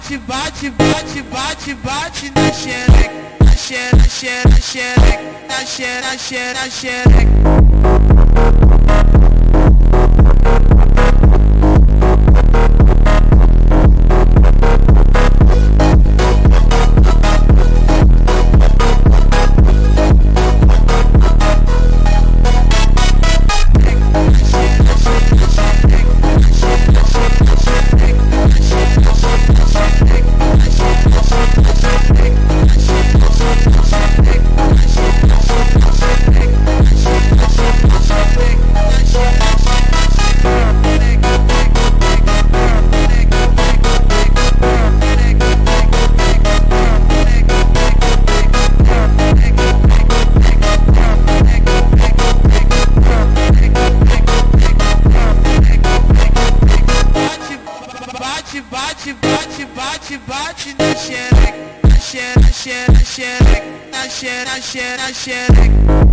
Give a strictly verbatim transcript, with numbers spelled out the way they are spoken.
bate, bate, bate, bate, bate na xereca, na xereca, na xereca, na xereca, na xereca, na xereca. Bate, bate, bate, bate na xereca, na xereca, na xereca, na xereca, na xereca, na xereca.